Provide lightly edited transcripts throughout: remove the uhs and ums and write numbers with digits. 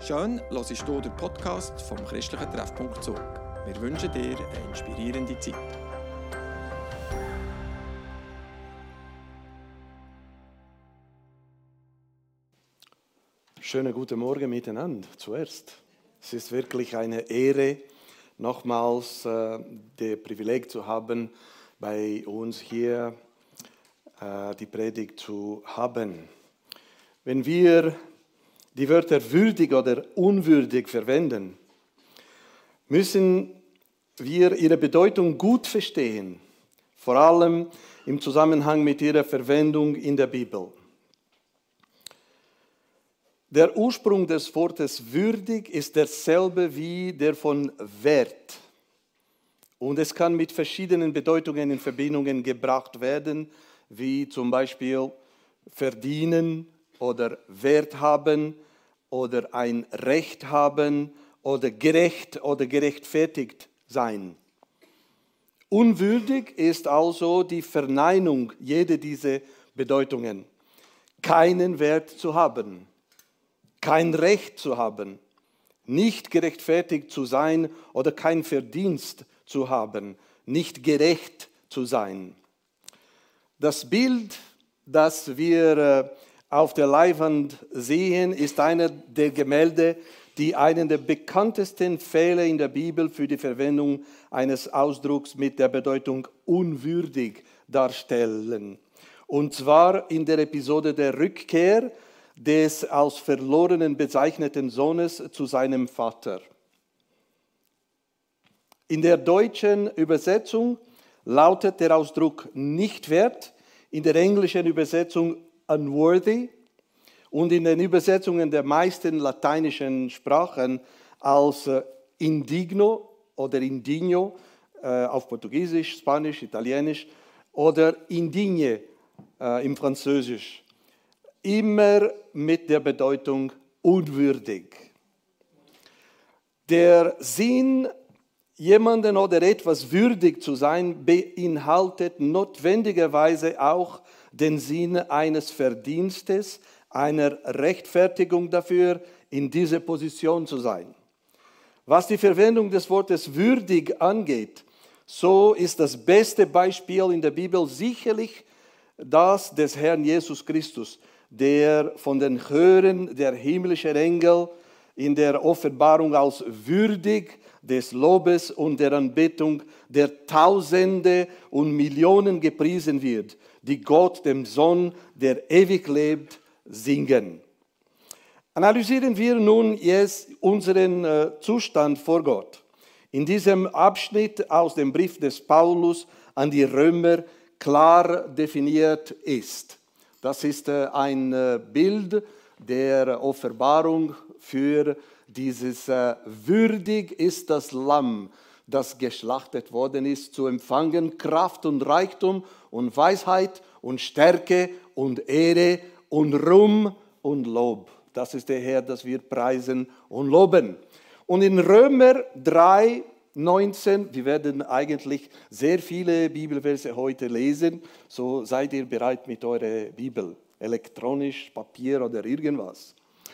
Schön, hörst du den Podcast vom christlichen Treffpunkt Zug. Wir wünschen dir eine inspirierende Zeit. Schönen guten Morgen miteinander zuerst. Es ist wirklich eine Ehre, nochmals das Privileg zu haben, bei uns hier die Predigt zu haben. Wenn wir die Wörter würdig oder unwürdig verwenden, müssen wir ihre Bedeutung gut verstehen, vor allem im Zusammenhang mit ihrer Verwendung in der Bibel. Der Ursprung des Wortes würdig ist derselbe wie der von Wert. Und es kann mit verschiedenen Bedeutungen in Verbindungen gebracht werden, wie zum Beispiel verdienen oder Wert haben oder ein Recht haben oder gerecht oder gerechtfertigt sein. Unwürdig ist also die Verneinung jeder dieser Bedeutungen. Keinen Wert zu haben, kein Recht zu haben, nicht gerechtfertigt zu sein oder kein Verdienst zu haben, nicht gerecht zu sein. Das Bild, das wir auf der Leinwand sehen, ist einer der Gemälde, die einen der bekanntesten Fälle in der Bibel für die Verwendung eines Ausdrucks mit der Bedeutung unwürdig darstellen. Und zwar in der Episode der Rückkehr des als verlorenen bezeichneten Sohnes zu seinem Vater. In der deutschen Übersetzung lautet der Ausdruck nicht wert, in der englischen Übersetzung unworthy und in den Übersetzungen der meisten lateinischen Sprachen als indigno oder indigno auf Portugiesisch, Spanisch, Italienisch oder indigne im Französisch. Immer mit der Bedeutung unwürdig. Der Sinn, jemanden oder etwas würdig zu sein, beinhaltet notwendigerweise auch den Sinn eines Verdienstes, einer Rechtfertigung dafür, in dieser Position zu sein. Was die Verwendung des Wortes würdig angeht, so ist das beste Beispiel in der Bibel sicherlich das des Herrn Jesus Christus, der von den Chören der himmlischen Engel in der Offenbarung als würdig des Lobes und der Anbetung der Tausende und Millionen gepriesen wird, die Gott, dem Sohn, der ewig lebt, singen. Analysieren wir nun jetzt unseren Zustand vor Gott. In diesem Abschnitt aus dem Brief des Paulus an die Römer klar definiert ist. Das ist ein Bild der Offenbarung für dieses würdig ist das Lamm, das geschlachtet worden ist, zu empfangen Kraft und Reichtum und Weisheit und Stärke und Ehre und Ruhm und Lob. Das ist der Herr, das wir preisen und loben. Und in Römer 3, 19, wir werden eigentlich sehr viele Bibelverse heute lesen, so seid ihr bereit mit eurer Bibel, elektronisch, Papier oder irgendwas.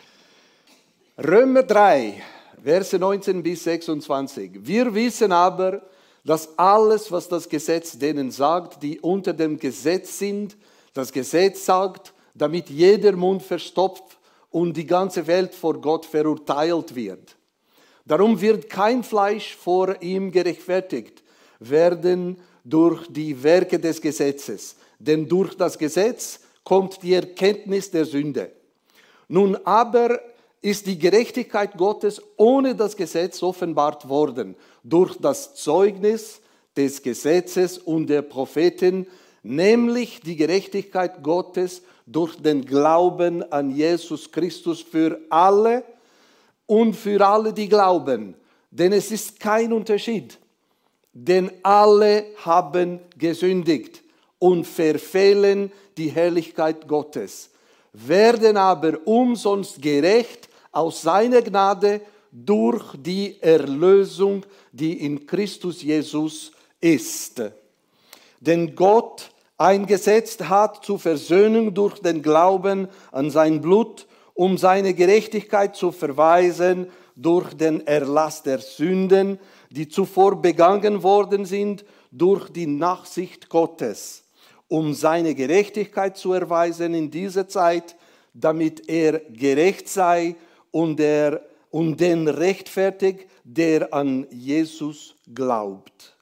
Römer 3, Verse 19 bis 26. Wir wissen aber, dass alles, was das Gesetz denen sagt, die unter dem Gesetz sind, das Gesetz sagt, damit jeder Mund verstopft und die ganze Welt vor Gott verurteilt wird. Darum wird kein Fleisch vor ihm gerechtfertigt werden durch die Werke des Gesetzes, denn durch das Gesetz kommt die Erkenntnis der Sünde. Nun aber ist die Gerechtigkeit Gottes ohne das Gesetz offenbart worden, durch das Zeugnis des Gesetzes und der Propheten, nämlich die Gerechtigkeit Gottes durch den Glauben an Jesus Christus für alle und für alle, die glauben. Denn es ist kein Unterschied, denn alle haben gesündigt und verfehlen die Herrlichkeit Gottes, werden aber umsonst gerecht aus seiner Gnade durch die Erlösung, die in Christus Jesus ist. Denn Gott eingesetzt hat zur Versöhnung durch den Glauben an sein Blut um seine Gerechtigkeit zu verweisen durch den Erlass der Sünden, die zuvor begangen worden sind durch die Nachsicht Gottes, um seine Gerechtigkeit zu erweisen in dieser Zeit, damit er gerecht sei und den rechtfertigt, der an Jesus glaubt.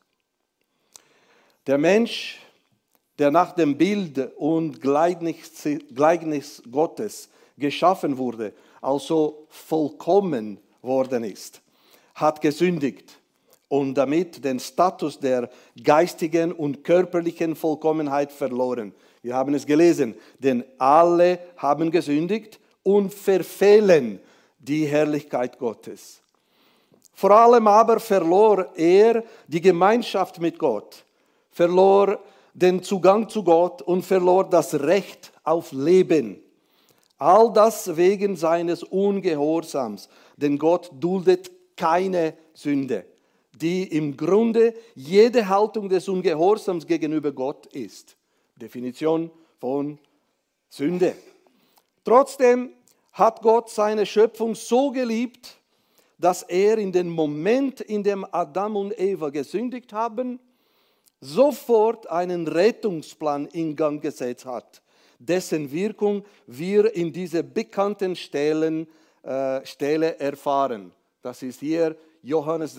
Der Mensch, der nach dem Bild und Gleichnis Gottes geschaffen wurde, also vollkommen worden ist, hat gesündigt und damit den Status der geistigen und körperlichen Vollkommenheit verloren. Wir haben es gelesen, denn alle haben gesündigt und verfehlen die Herrlichkeit Gottes. Vor allem aber verlor er die Gemeinschaft mit Gott, verlor den Zugang zu Gott und verlor das Recht auf Leben. All das wegen seines Ungehorsams, denn Gott duldet keine Sünde, die im Grunde jede Haltung des Ungehorsams gegenüber Gott ist. Definition von Sünde. Trotzdem hat Gott seine Schöpfung so geliebt, dass er in dem Moment, in dem Adam und Eva gesündigt haben, sofort einen Rettungsplan in Gang gesetzt hat, dessen Wirkung wir in dieser bekannten Stelle erfahren. Das ist hier Johannes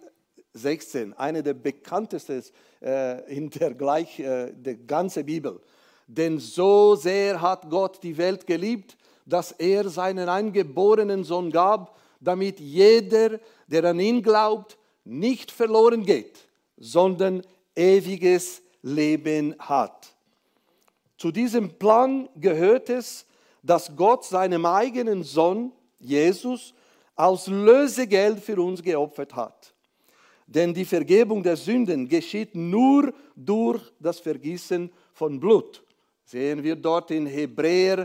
3,16, eine der bekanntesten in der ganzen Bibel. Denn so sehr hat Gott die Welt geliebt, dass er seinen eingeborenen Sohn gab, damit jeder, der an ihn glaubt, nicht verloren geht, sondern ewiges Leben hat. Zu diesem Plan gehört es, dass Gott seinem eigenen Sohn, Jesus, als Lösegeld für uns geopfert hat. Denn die Vergebung der Sünden geschieht nur durch das Vergießen von Blut. Sehen wir dort in Hebräer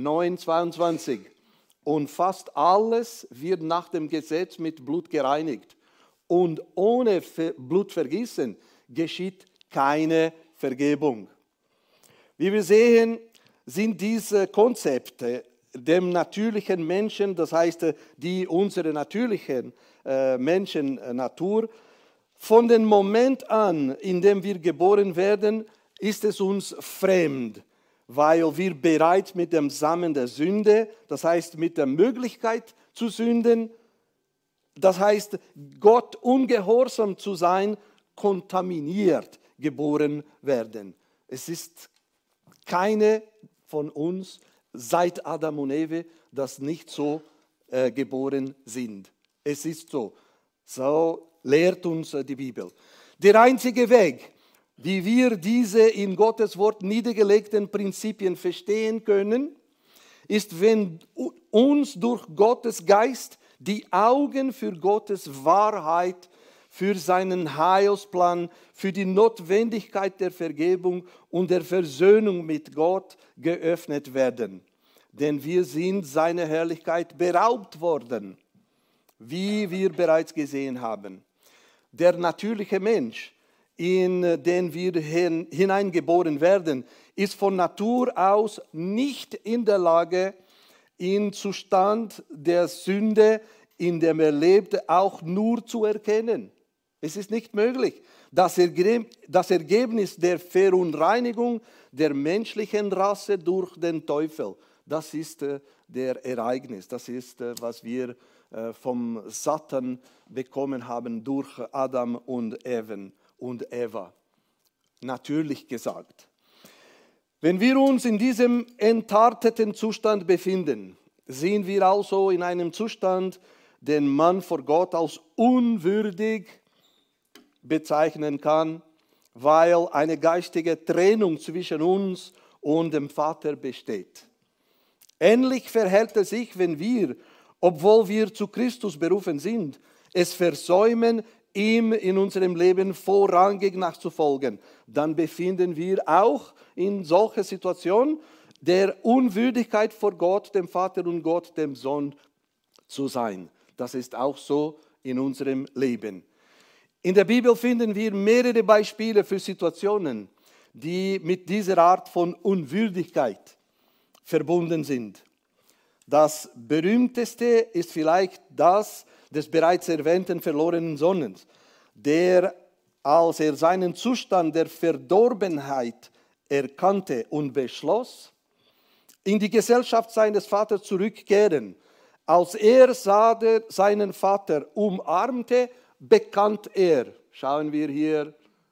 9,22. Und fast alles wird nach dem Gesetz mit Blut gereinigt. Und ohne Blutvergießen geschieht keine Vergebung. Wie wir sehen, sind diese Konzepte dem natürlichen Menschen, das heißt die unsere natürlichen Menschennatur, von dem Moment an, in dem wir geboren werden, ist es uns fremd, weil wir bereits mit dem Samen der Sünde, das heißt mit der Möglichkeit zu sünden, das heißt Gott ungehorsam zu sein, kontaminiert geboren werden. Es ist keine von uns seit Adam und Eve, das nicht so geboren sind. Es ist so. So lehrt uns die Bibel. Der einzige Weg, wie wir diese in Gottes Wort niedergelegten Prinzipien verstehen können, ist, wenn uns durch Gottes Geist die Augen für Gottes Wahrheit, für seinen Heilsplan, für die Notwendigkeit der Vergebung und der Versöhnung mit Gott geöffnet werden. Denn wir sind seiner Herrlichkeit beraubt worden, wie wir bereits gesehen haben. Der natürliche Mensch, in den wir hineingeboren werden, ist von Natur aus nicht in der Lage, den Zustand der Sünde, in dem er lebt, auch nur zu erkennen. Es ist nicht möglich. Das Ergebnis der Verunreinigung der menschlichen Rasse durch den Teufel, das ist der Ereignis. Das ist, was wir vom Satan bekommen haben durch Adam und Eva. Natürlich gesagt. Wenn wir uns in diesem entarteten Zustand befinden, sind wir also in einem Zustand, den man vor Gott als unwürdig bezeichnen kann, weil eine geistige Trennung zwischen uns und dem Vater besteht. Ähnlich verhält es sich, wenn wir, obwohl wir zu Christus berufen sind, es versäumen, ihm in unserem Leben vorrangig nachzufolgen. Dann befinden wir auch in solcher Situation der Unwürdigkeit vor Gott, dem Vater und Gott, dem Sohn zu sein. Das ist auch so in unserem Leben. In der Bibel finden wir mehrere Beispiele für Situationen, die mit dieser Art von Unwürdigkeit verbunden sind. Das berühmteste ist vielleicht das des bereits erwähnten verlorenen Sohnes, der, als er seinen Zustand der Verdorbenheit erkannte und beschloss, in die Gesellschaft seines Vaters zurückkehren. Als er seinen Vater umarmte, bekannt er, schauen wir hier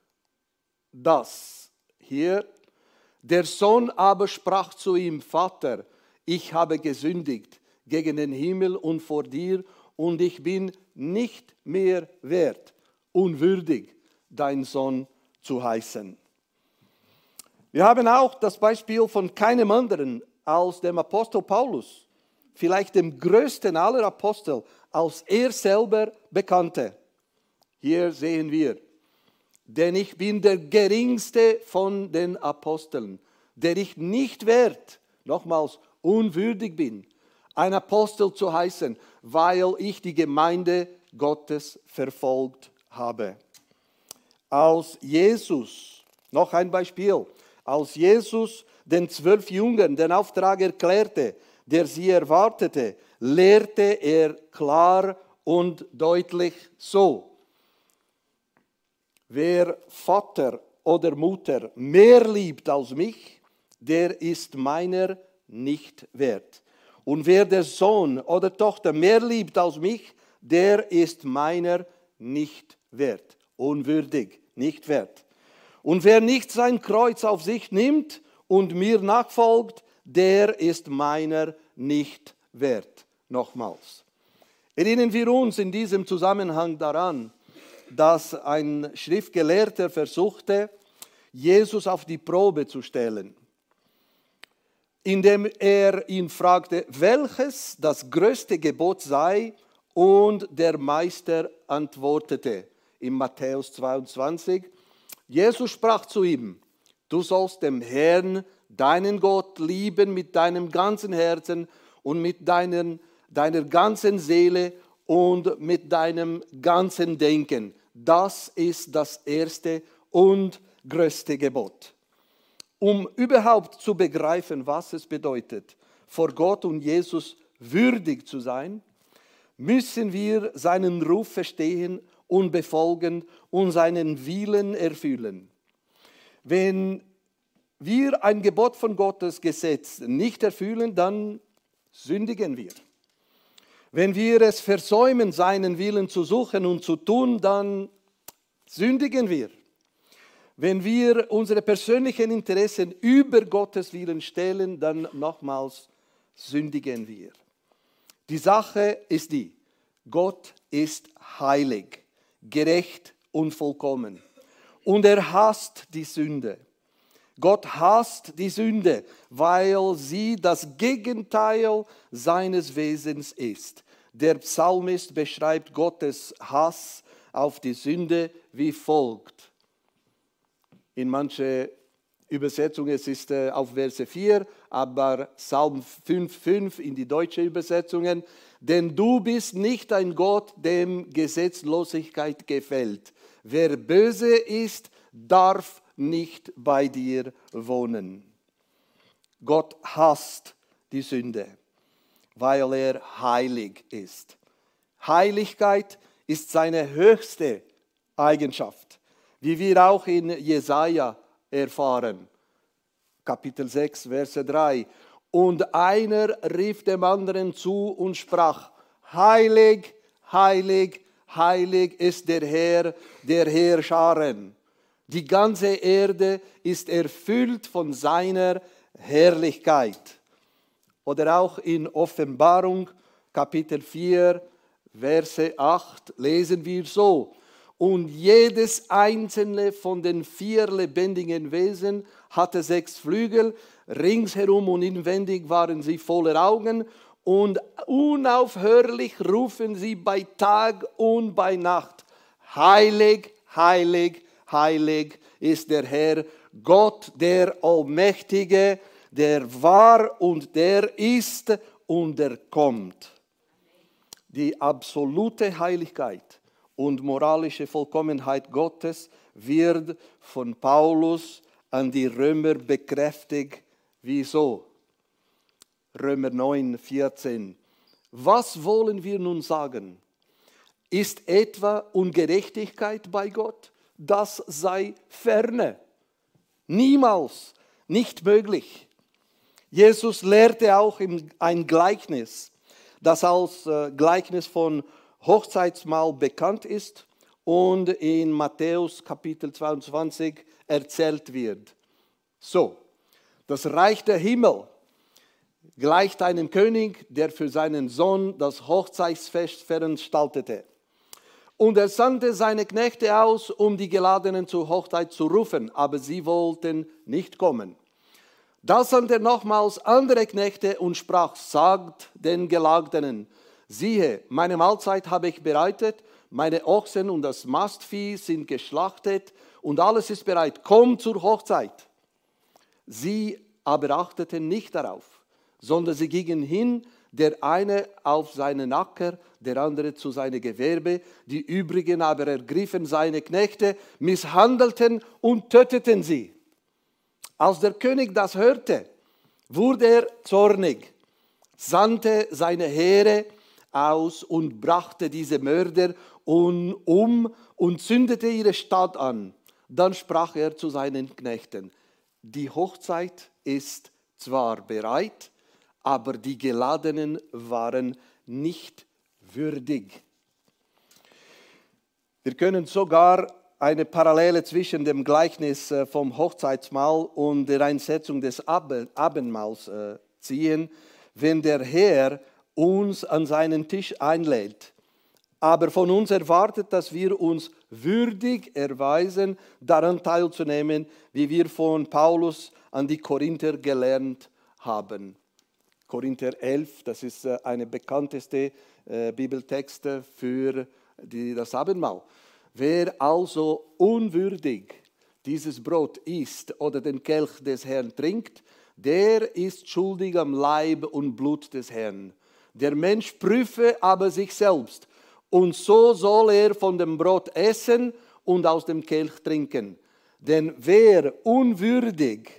das, hier, der Sohn aber sprach zu ihm, Vater, ich habe gesündigt gegen den Himmel und vor dir und ich bin nicht mehr wert, unwürdig, dein Sohn zu heißen. Wir haben auch das Beispiel von keinem anderen als dem Apostel Paulus, vielleicht dem größten aller Apostel, als er selber bekannte. Hier sehen wir, denn ich bin der geringste von den Aposteln, der ich nicht wert, nochmals unwürdig bin, ein Apostel zu heißen, weil ich die Gemeinde Gottes verfolgt habe. Als Jesus, noch ein Beispiel, als Jesus den 12 Jüngern den Auftrag erklärte, der sie erwartete, lehrte er klar und deutlich so: Wer Vater oder Mutter mehr liebt als mich, der ist meiner nicht wert. Und wer der Sohn oder Tochter mehr liebt als mich, der ist meiner nicht wert. Unwürdig, nicht wert. Und wer nicht sein Kreuz auf sich nimmt und mir nachfolgt, der ist meiner nicht wert. Nochmals. Erinnern wir uns in diesem Zusammenhang daran, dass ein Schriftgelehrter versuchte, Jesus auf die Probe zu stellen, indem er ihn fragte, welches das größte Gebot sei, und der Meister antwortete in Matthäus 22, Jesus sprach zu ihm, du sollst den Herrn, deinen Gott, lieben mit deinem ganzen Herzen und mit deiner ganzen Seele und mit deinem ganzen Denken. Das ist das erste und größte Gebot. Um überhaupt zu begreifen, was es bedeutet, vor Gott und Jesus würdig zu sein, müssen wir seinen Ruf verstehen und befolgen und seinen Willen erfüllen. Wenn wir ein Gebot von Gottes Gesetz nicht erfüllen, dann sündigen wir. Wenn wir es versäumen, seinen Willen zu suchen und zu tun, dann sündigen wir. Wenn wir unsere persönlichen Interessen über Gottes Willen stellen, dann nochmals sündigen wir. Die Sache ist die, Gott ist heilig, gerecht und vollkommen. Und er hasst die Sünde. Gott hasst die Sünde, weil sie das Gegenteil seines Wesens ist. Der Psalmist beschreibt Gottes Hass auf die Sünde wie folgt. In manchen Übersetzungen ist es auf Verse 4, aber Psalm 5,5 in die deutsche Übersetzungen. Denn du bist nicht ein Gott, dem Gesetzlosigkeit gefällt. Wer böse ist, darf nicht bei dir wohnen. Gott hasst die Sünde, weil er heilig ist. Heiligkeit ist seine höchste Eigenschaft, wie wir auch in Jesaja erfahren. Kapitel 6, Verse 3. Und einer rief dem anderen zu und sprach, heilig, heilig, heilig ist der Herr der Heerscharen. Die ganze Erde ist erfüllt von seiner Herrlichkeit. Oder auch in Offenbarung, Kapitel 4, Verse 8, lesen wir so. Und jedes einzelne von den 4 lebendigen Wesen hatte 6 Flügel, ringsherum und inwendig waren sie voller Augen und unaufhörlich rufen sie bei Tag und bei Nacht, heilig, heilig, heilig ist der Herr, Gott der Allmächtige, der war und der ist und der kommt. Die absolute Heiligkeit und moralische Vollkommenheit Gottes wird von Paulus an die Römer bekräftigt. Wieso? Römer 9, 14. Was wollen wir nun sagen? Ist etwa Ungerechtigkeit bei Gott? Das sei ferne. Niemals, nicht möglich. Jesus lehrte auch ein Gleichnis, das als Gleichnis von Hochzeitsmahl bekannt ist und in Matthäus Kapitel 22 erzählt wird. So, das Reich der Himmel gleicht einem König, der für seinen Sohn das Hochzeitsfest veranstaltete. Und er sandte seine Knechte aus, um die Geladenen zur Hochzeit zu rufen, aber sie wollten nicht kommen. Da sandte er nochmals andere Knechte und sprach, sagt den Geladenen, siehe, meine Mahlzeit habe ich bereitet, meine Ochsen und das Mastvieh sind geschlachtet und alles ist bereit, komm zur Hochzeit. Sie aber achteten nicht darauf, sondern sie gingen hin, der eine auf seinen Acker, der andere zu seinem Gewerbe, die übrigen aber ergriffen seine Knechte, misshandelten und töteten sie. Als der König das hörte, wurde er zornig, sandte seine Heere aus und brachte diese Mörder um und zündete ihre Stadt an. Dann sprach er zu seinen Knechten, die Hochzeit ist zwar bereit, aber die Geladenen waren nicht würdig. Wir können sogar eine Parallele zwischen dem Gleichnis vom Hochzeitsmahl und der Einsetzung des Abendmahls ziehen, wenn der Herr uns an seinen Tisch einlädt, aber von uns erwartet, dass wir uns würdig erweisen, daran teilzunehmen, wie wir von Paulus an die Korinther gelernt haben. Korinther 11, das ist eine bekannteste Bibeltext für das Abendmahl. Wer also unwürdig dieses Brot isst oder den Kelch des Herrn trinkt, der ist schuldig am Leib und Blut des Herrn. Der Mensch prüfe aber sich selbst, und so soll er von dem Brot essen und aus dem Kelch trinken. Denn wer unwürdig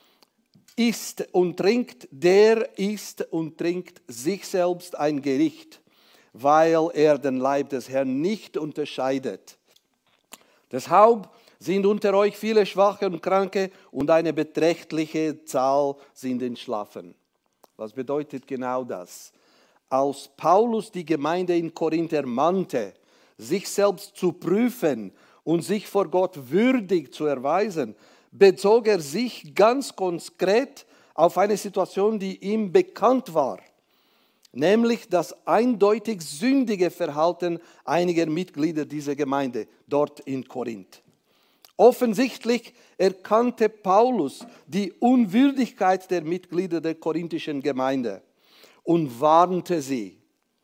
isst und trinkt, der isst und trinkt sich selbst ein Gericht, weil er den Leib des Herrn nicht unterscheidet. Deshalb sind unter euch viele Schwache und Kranke und eine beträchtliche Zahl sind entschlafen. Was bedeutet genau das? Als Paulus die Gemeinde in Korinth ermahnte, sich selbst zu prüfen und sich vor Gott würdig zu erweisen, bezog er sich ganz konkret auf eine Situation, die ihm bekannt war, nämlich das eindeutig sündige Verhalten einiger Mitglieder dieser Gemeinde dort in Korinth. Offensichtlich erkannte Paulus die Unwürdigkeit der Mitglieder der korinthischen Gemeinde und warnte sie,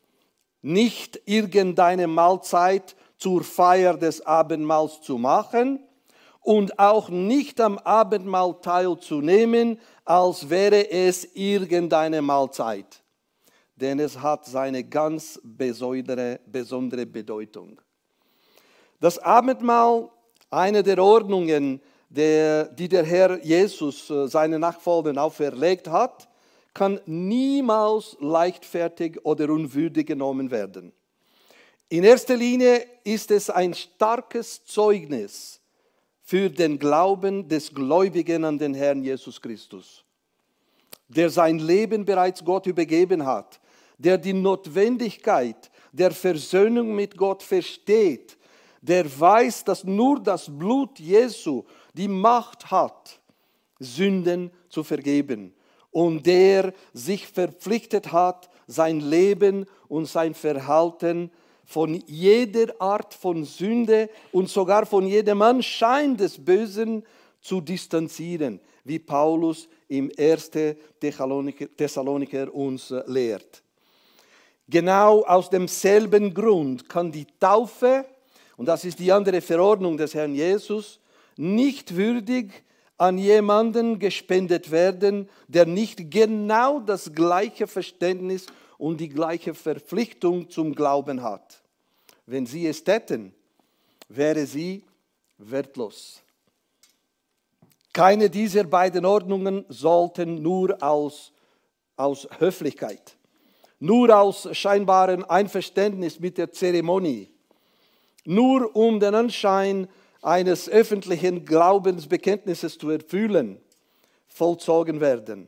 nicht irgendeine Mahlzeit zur Feier des Abendmahls zu machen und auch nicht am Abendmahl teilzunehmen, als wäre es irgendeine Mahlzeit. Denn es hat seine ganz besondere Bedeutung. Das Abendmahl, eine der Ordnungen, die der Herr Jesus seinen Nachfolgern auferlegt hat, kann niemals leichtfertig oder unwürdig genommen werden. In erster Linie ist es ein starkes Zeugnis für den Glauben des Gläubigen an den Herrn Jesus Christus, der sein Leben bereits Gott übergeben hat, der die Notwendigkeit der Versöhnung mit Gott versteht, der weiß, dass nur das Blut Jesu die Macht hat, Sünden zu vergeben, und der sich verpflichtet hat, sein Leben und sein Verhalten von jeder Art von Sünde und sogar von jedem Anschein des Bösen zu distanzieren, wie Paulus im 1. Thessaloniker uns lehrt. Genau aus demselben Grund kann die Taufe, und das ist die andere Verordnung des Herrn Jesus, nicht würdig an jemanden gespendet werden, der nicht genau das gleiche Verständnis und die gleiche Verpflichtung zum Glauben hat. Wenn sie es täten, wäre sie wertlos. Keine dieser beiden Ordnungen sollten nur als aus Höflichkeit, nur aus scheinbarem Einverständnis mit der Zeremonie, nur um den Anschein eines öffentlichen Glaubensbekenntnisses zu erfüllen, vollzogen werden.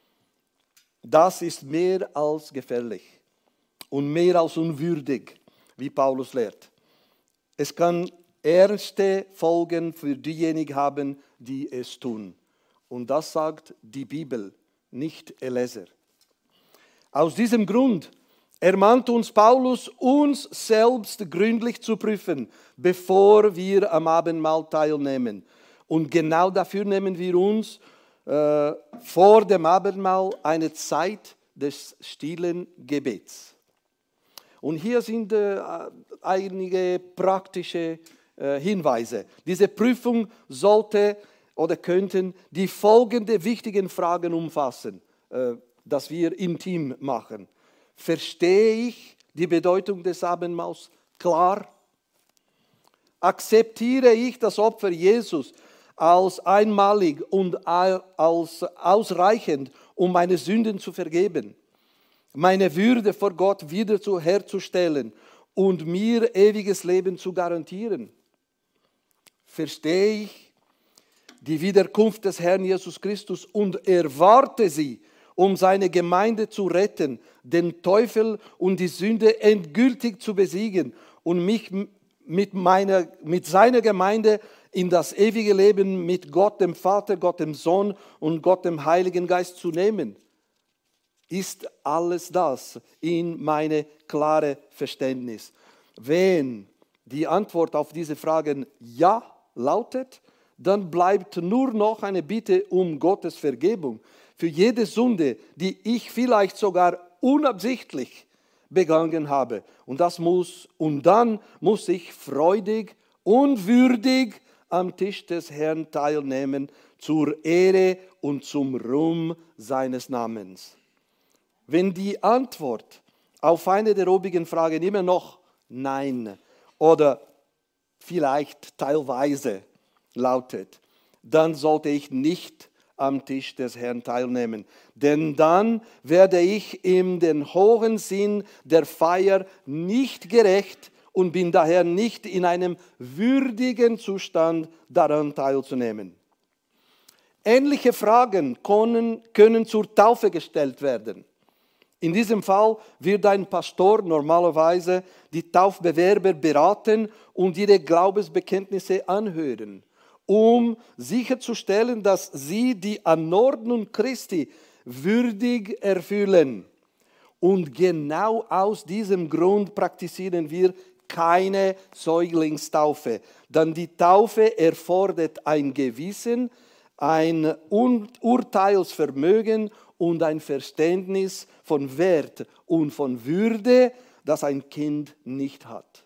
Das ist mehr als gefährlich und mehr als unwürdig, wie Paulus lehrt. Es kann ernste Folgen für diejenigen haben, die es tun. Und das sagt die Bibel, nicht Eliezer. Aus diesem Grund ermahnt uns Paulus, uns selbst gründlich zu prüfen, bevor wir am Abendmahl teilnehmen. Und genau dafür nehmen wir uns vor dem Abendmahl eine Zeit des stillen Gebets. Und hier sind einige praktische Hinweise. Diese Prüfung sollte oder könnten die folgenden wichtigen Fragen umfassen, dass wir im Team machen. Verstehe ich die Bedeutung des Abendmahls klar? Akzeptiere ich das Opfer Jesus als einmalig und als ausreichend, um meine Sünden zu vergeben, meine Würde vor Gott wiederherzustellen und mir ewiges Leben zu garantieren? Verstehe ich die Wiederkunft des Herrn Jesus Christus und erwarte sie, um seine Gemeinde zu retten, den Teufel und die Sünde endgültig zu besiegen und mich mit seiner Gemeinde in das ewige Leben mit Gott dem Vater, Gott dem Sohn und Gott dem Heiligen Geist zu nehmen? Ist alles das in meine klare Verständnis? Wenn die Antwort auf diese Fragen ja lautet, dann bleibt nur noch eine Bitte um Gottes Vergebung für jede Sünde, die ich vielleicht sogar unabsichtlich begangen habe. Und dann muss ich freudig und würdig am Tisch des Herrn teilnehmen, zur Ehre und zum Ruhm seines Namens. Wenn die Antwort auf eine der obigen Fragen immer noch Nein oder vielleicht teilweise lautet, dann sollte ich nicht am Tisch des Herrn teilnehmen. Denn dann werde ich in den hohen Sinn der Feier nicht gerecht und bin daher nicht in einem würdigen Zustand, daran teilzunehmen. Ähnliche Fragen können zur Taufe gestellt werden. In diesem Fall wird ein Pastor normalerweise die Taufbewerber beraten und ihre Glaubensbekenntnisse anhören, um sicherzustellen, dass sie die Anordnung Christi würdig erfüllen. Und genau aus diesem Grund praktizieren wir keine Säuglingstaufe, denn die Taufe erfordert ein Gewissen, ein Urteilsvermögen und ein Verständnis von Wert und von Würde, das ein Kind nicht hat.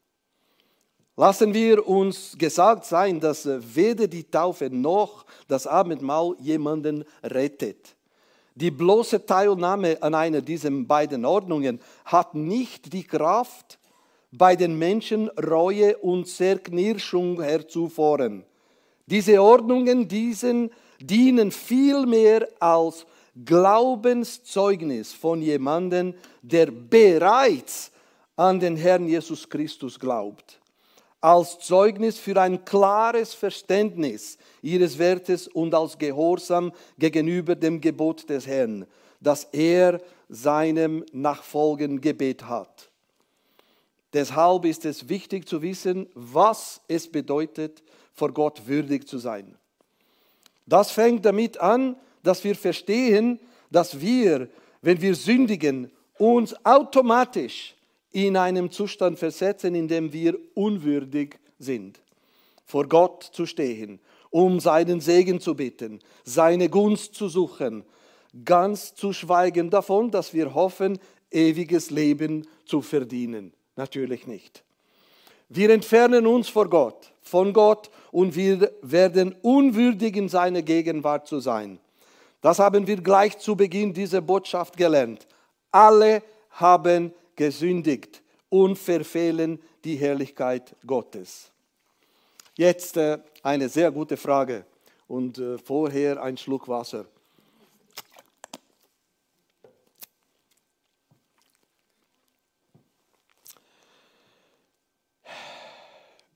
Lassen wir uns gesagt sein, dass weder die Taufe noch das Abendmahl jemanden rettet. Die bloße Teilnahme an einer dieser beiden Ordnungen hat nicht die Kraft, bei den Menschen Reue und Zerknirschung herzuführen. Diese Ordnungen dienen vielmehr als Glaubenszeugnis von jemandem, der bereits an den Herrn Jesus Christus glaubt. Als Zeugnis für ein klares Verständnis ihres Wertes und als Gehorsam gegenüber dem Gebot des Herrn, das er seinem Nachfolgen gebet hat. Deshalb ist es wichtig zu wissen, was es bedeutet, vor Gott würdig zu sein. Das fängt damit an, dass wir verstehen, dass wir, wenn wir sündigen, uns automatisch in einem Zustand versetzen, in dem wir unwürdig sind, vor Gott zu stehen, um seinen Segen zu bitten, seine Gunst zu suchen, ganz zu schweigen davon, dass wir hoffen, ewiges Leben zu verdienen. Natürlich nicht. Wir entfernen uns von Gott und wir werden unwürdig in seiner Gegenwart zu sein. Das haben wir gleich zu Beginn dieser Botschaft gelernt. Alle haben gesündigt und verfehlen die Herrlichkeit Gottes. Jetzt eine sehr gute Frage und vorher ein Schluck Wasser.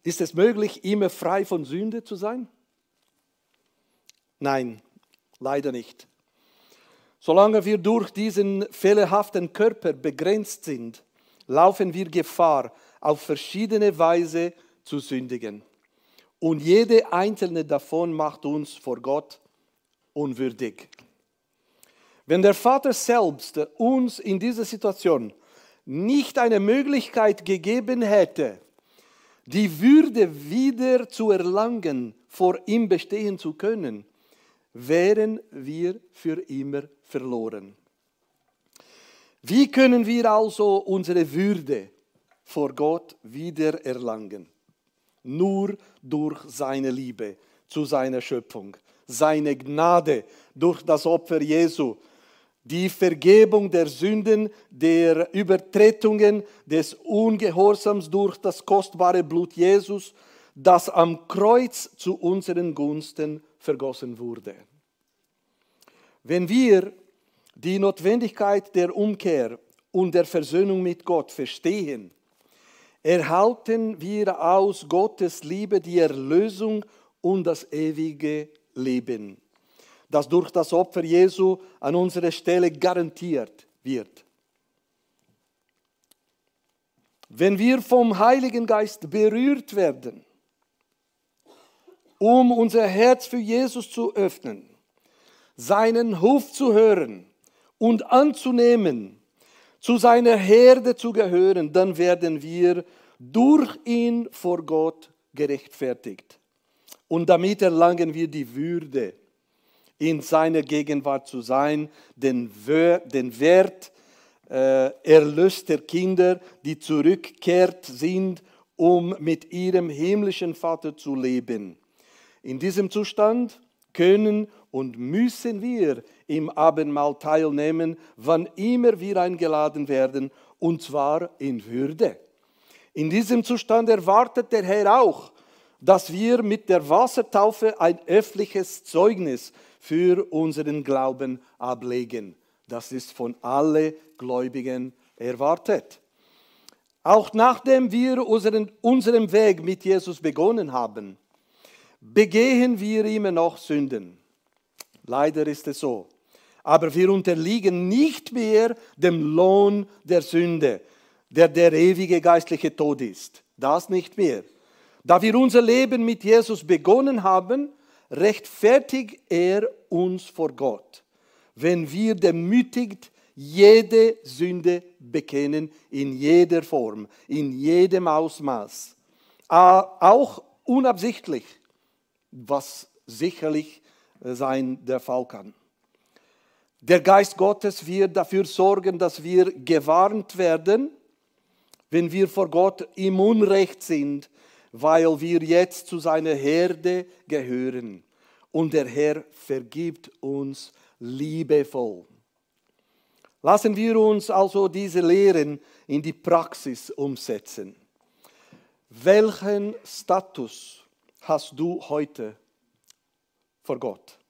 Ist es möglich, immer frei von Sünde zu sein? Nein, leider nicht. Solange wir durch diesen fehlerhaften Körper begrenzt sind, laufen wir Gefahr, auf verschiedene Weise zu sündigen. Und jede einzelne davon macht uns vor Gott unwürdig. Wenn der Vater selbst uns in dieser Situation nicht eine Möglichkeit gegeben hätte, die Würde wieder zu erlangen, vor ihm bestehen zu können, wären wir für immer verloren. Wie können wir also unsere Würde vor Gott wieder erlangen? Nur durch seine Liebe zu seiner Schöpfung, seine Gnade durch das Opfer Jesu, die Vergebung der Sünden, der Übertretungen, des Ungehorsams durch das kostbare Blut Jesus, das am Kreuz zu unseren Gunsten vergossen wurde. Wenn wir die Notwendigkeit der Umkehr und der Versöhnung mit Gott verstehen, erhalten wir aus Gottes Liebe die Erlösung und das ewige Leben, das durch das Opfer Jesu an unserer Stelle garantiert wird. Wenn wir vom Heiligen Geist berührt werden, um unser Herz für Jesus zu öffnen, seinen Ruf zu hören und anzunehmen, zu seiner Herde zu gehören, dann werden wir durch ihn vor Gott gerechtfertigt. Und damit erlangen wir die Würde, in seiner Gegenwart zu sein, den Wert erlöster Kinder, die zurückkehrt sind, um mit ihrem himmlischen Vater zu leben. In diesem Zustand können und müssen wir im Abendmahl teilnehmen, wann immer wir eingeladen werden, und zwar in Würde. In diesem Zustand erwartet der Herr auch, dass wir mit der Wassertaufe ein öffentliches Zeugnis für unseren Glauben ablegen. Das ist von allen Gläubigen erwartet. Auch nachdem wir unseren Weg mit Jesus begonnen haben, begehen wir immer noch Sünden. Leider ist es so. Aber wir unterliegen nicht mehr dem Lohn der Sünde, der ewige geistliche Tod ist. Das nicht mehr. Da wir unser Leben mit Jesus begonnen haben, rechtfertigt er uns vor Gott, wenn wir demütigt jede Sünde bekennen, in jeder Form, in jedem Ausmaß, auch unabsichtlich, was sicherlich sein der Fall kann. Der Geist Gottes wird dafür sorgen, dass wir gewarnt werden, wenn wir vor Gott im Unrecht sind, weil wir jetzt zu seiner Herde gehören. Und der Herr vergibt uns liebevoll. Lassen wir uns also diese Lehren in die Praxis umsetzen. Welchen Status hast du heute vor Gott?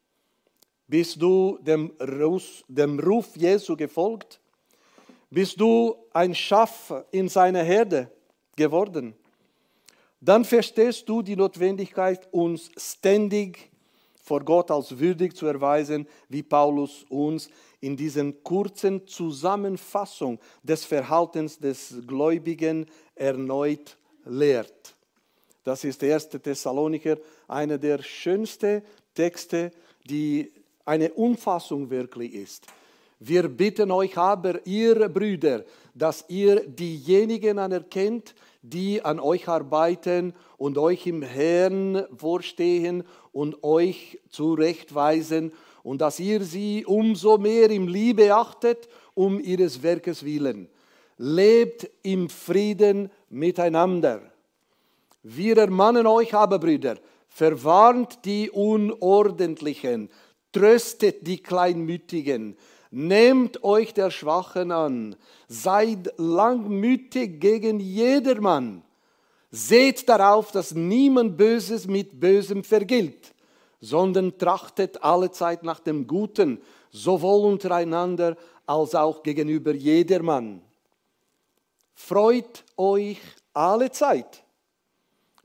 Bist du dem Ruf Jesu gefolgt? Bist du ein Schaf in seiner Herde geworden? Dann verstehst du die Notwendigkeit, uns ständig vor Gott als würdig zu erweisen, wie Paulus uns in diesen kurzen Zusammenfassung des Verhaltens des Gläubigen erneut lehrt. Das ist 1. Thessalonicher, einer der schönsten Texte, die eine Umfassung wirklich ist. Wir bitten euch aber, ihr Brüder, dass ihr diejenigen anerkennt, die an euch arbeiten und euch im Herrn vorstehen und euch zurechtweisen und dass ihr sie umso mehr in Liebe achtet, um ihres Werkes willen. Lebt im Frieden miteinander. Wir ermahnen euch aber, Brüder, verwarnt die Unordentlichen, tröstet die Kleinmütigen, nehmt euch der Schwachen an, seid langmütig gegen jedermann. Seht darauf, dass niemand Böses mit Bösem vergilt, sondern trachtet allezeit nach dem Guten, sowohl untereinander als auch gegenüber jedermann. Freut euch allezeit,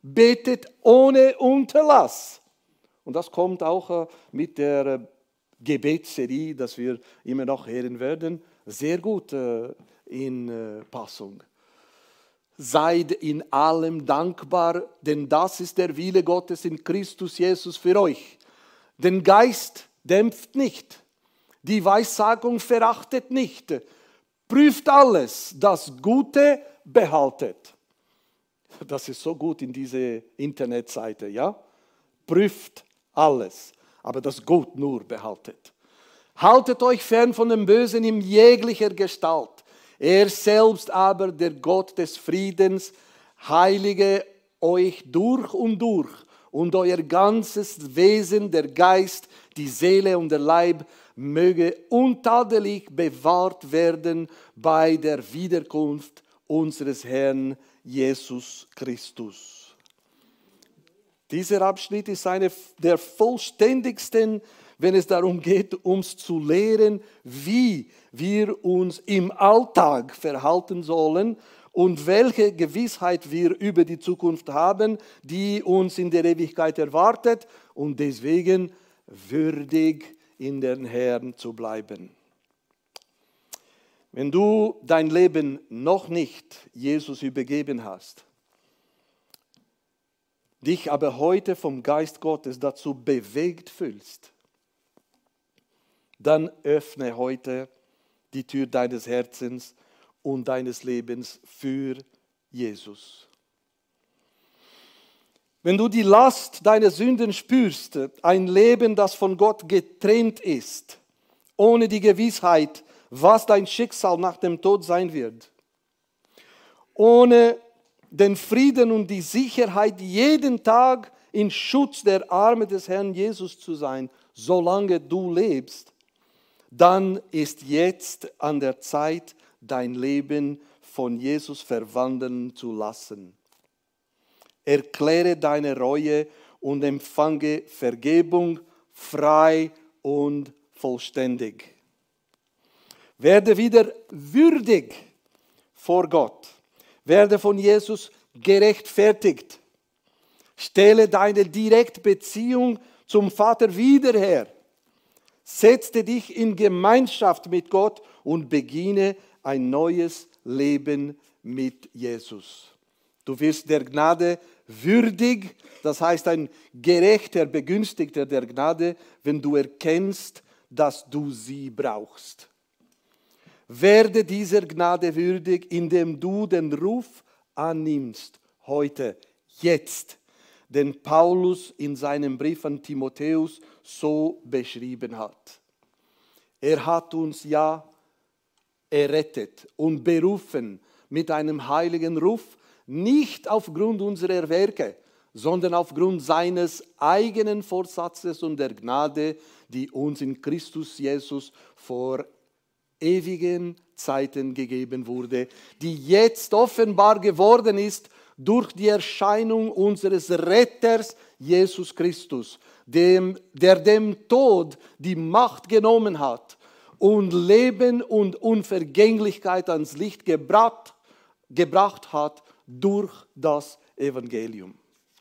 betet ohne Unterlass. Und das kommt auch mit der Gebetsserie, das wir immer noch hören werden, sehr gut in Passung. Seid in allem dankbar, denn das ist der Wille Gottes in Christus Jesus für euch. Den Geist dämpft nicht, die Weissagung verachtet nicht, prüft alles, das Gute behaltet. Das ist so gut in diese Internetseite, ja? Prüft alles, aber das Gut nur behaltet. Haltet euch fern von dem Bösen in jeglicher Gestalt. Er selbst aber, der Gott des Friedens, heilige euch durch und euer ganzes Wesen, der Geist, die Seele und der Leib, möge untadelig bewahrt werden bei der Wiederkunft unseres Herrn Jesus Christus. Dieser Abschnitt ist einer der vollständigsten, wenn es darum geht, uns zu lehren, wie wir uns im Alltag verhalten sollen und welche Gewissheit wir über die Zukunft haben, die uns in der Ewigkeit erwartet und deswegen würdig in den Herrn zu bleiben. Wenn du dein Leben noch nicht Jesus übergeben hast, dich aber heute vom Geist Gottes dazu bewegt fühlst, dann öffne heute die Tür deines Herzens und deines Lebens für Jesus. Wenn du die Last deiner Sünden spürst, ein Leben, das von Gott getrennt ist, ohne die Gewissheit, was dein Schicksal nach dem Tod sein wird, ohne den Frieden und die Sicherheit, jeden Tag in Schutz der Arme des Herrn Jesus zu sein, solange du lebst, dann ist jetzt an der Zeit, dein Leben von Jesus verwandeln zu lassen. Erkläre deine Reue und empfange Vergebung frei und vollständig. Werde wieder würdig vor Gott. Werde von Jesus gerechtfertigt. Stelle deine Direktbeziehung zum Vater wieder her. Setze dich in Gemeinschaft mit Gott und beginne ein neues Leben mit Jesus. Du wirst der Gnade würdig, das heißt ein gerechter Begünstigter der Gnade, wenn du erkennst, dass du sie brauchst. Werde dieser Gnade würdig, indem du den Ruf annimmst, heute, jetzt, den Paulus in seinem Brief an Timotheus so beschrieben hat. Er hat uns ja errettet und berufen mit einem heiligen Ruf, nicht aufgrund unserer Werke, sondern aufgrund seines eigenen Vorsatzes und der Gnade, die uns in Christus Jesus vor ewigen Zeiten gegeben wurde, die jetzt offenbar geworden ist durch die Erscheinung unseres Retters Jesus Christus, der dem Tod die Macht genommen hat und Leben und Unvergänglichkeit ans Licht gebracht hat durch das Evangelium.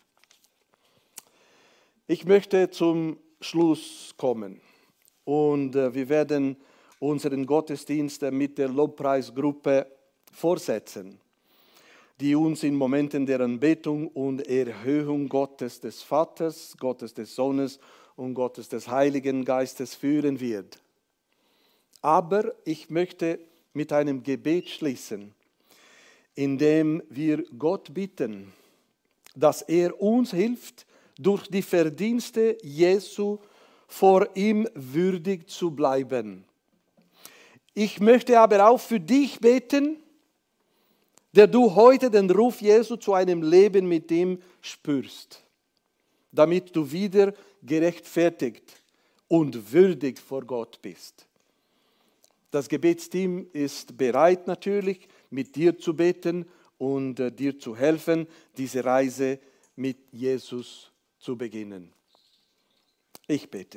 Ich möchte zum Schluss kommen und wir werden unseren Gottesdienst mit der Lobpreisgruppe fortsetzen, die uns in Momenten der Anbetung und Erhöhung Gottes des Vaters, Gottes des Sohnes und Gottes des Heiligen Geistes führen wird. Aber ich möchte mit einem Gebet schließen, in dem wir Gott bitten, dass er uns hilft, durch die Verdienste Jesu vor ihm würdig zu bleiben. Ich möchte aber auch für dich beten, der du heute den Ruf Jesu zu einem Leben mit ihm spürst, damit du wieder gerechtfertigt und würdig vor Gott bist. Das Gebetsteam ist bereit natürlich, mit dir zu beten und dir zu helfen, diese Reise mit Jesus zu beginnen. Ich bete.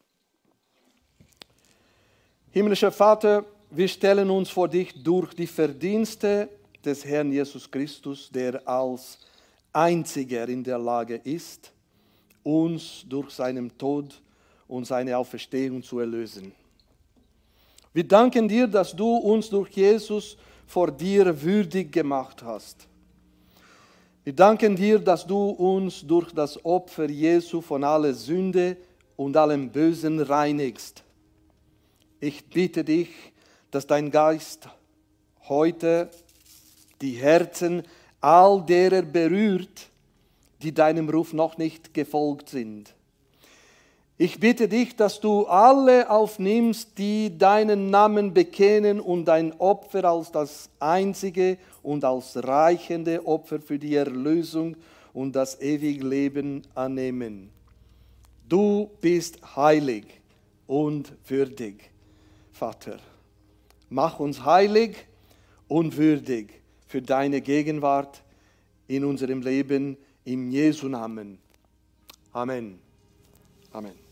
Himmlischer Vater, wir stellen uns vor dich durch die Verdienste des Herrn Jesus Christus, der als einziger in der Lage ist, uns durch seinen Tod und seine Auferstehung zu erlösen. Wir danken dir, dass du uns durch Jesus vor dir würdig gemacht hast. Wir danken dir, dass du uns durch das Opfer Jesu von aller Sünde und allem Bösen reinigst. Ich bitte dich, dass dein Geist heute die Herzen all derer berührt, die deinem Ruf noch nicht gefolgt sind. Ich bitte dich, dass du alle aufnimmst, die deinen Namen bekennen und dein Opfer als das einzige und als reichende Opfer für die Erlösung und das ewige Leben annehmen. Du bist heilig und würdig, Vater. Mach uns heilig und würdig für deine Gegenwart in unserem Leben, im Jesu Namen. Amen. Amen.